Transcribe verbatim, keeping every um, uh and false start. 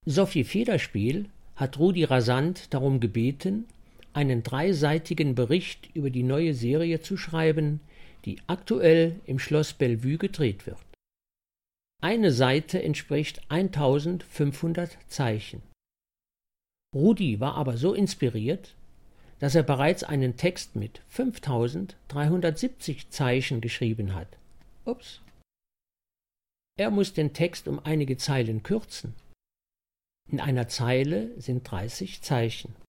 Sophie Federspiel hat Rudi Rasant darum gebeten, einen dreiseitigen Bericht über die neue Serie zu schreiben, die aktuell im Schloss Bellevue gedreht wird. Eine Seite entspricht eintausendfünfhundert Zeichen. Rudi war aber so inspiriert, dass er bereits einen Text mit fünftausenddreihundertsiebzig Zeichen geschrieben hat. Ups. Er muss den Text um einige Zeilen kürzen. In einer Zeile sind dreißig Zeichen.